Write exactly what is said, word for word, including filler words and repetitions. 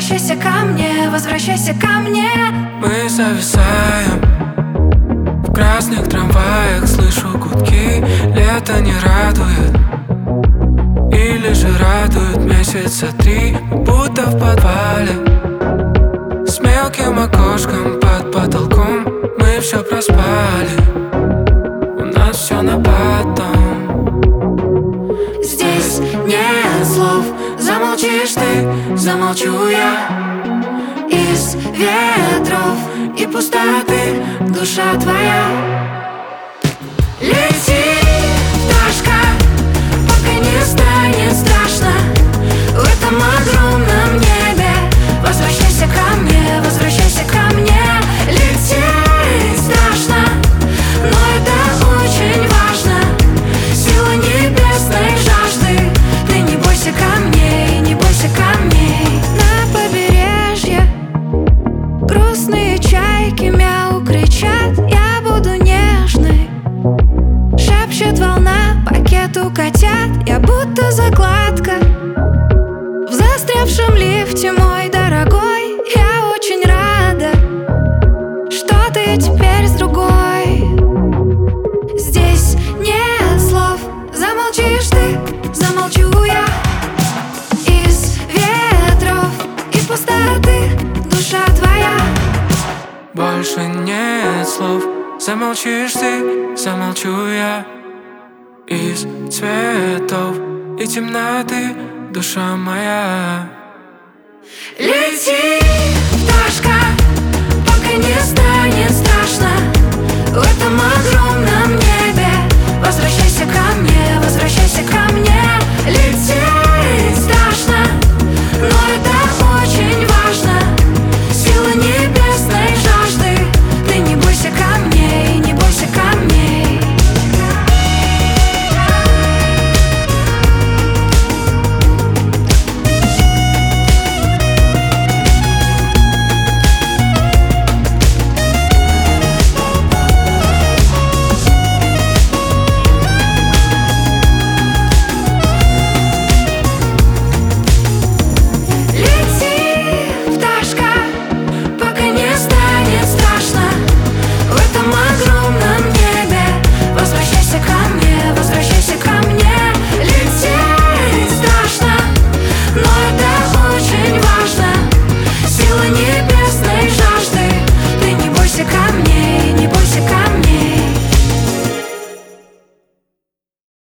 Возвращайся ко мне, возвращайся ко мне. Мы зависаем в красных трамваях, слышу гудки. Лето не радует, или же радует месяца три. Будто в подвале с мелким окошком под потолком. Мы все проспали, у нас все на потом. Здесь нет слов, замолчишь ты, замолчу я. Из ветров и пустоты душа твоя. Лети, пташка, пока не станет страшно в этом огромном небе. Возвращайся ко мне, возвращайся ко мне. Лететь страшно, но это очень важно. Сила небесной жажды. Ты не бойся камней, не бойся камней. На побережье грустные чайки мяу кричат. Я буду нежной, шепчет волна пакету котят. Я будто закладка в застрявшем лифте, мой дорогой. Я очень рада, что ты теперь с другой. Здесь нет слов, замолчишь ты, замолчу я. Из ветров и пустоты душа твоя. Больше нет слов, замолчишь ты, замолчу я. Из цветов и темноты душа моя. Лети, пташка, пока не станет страшно в этом огромном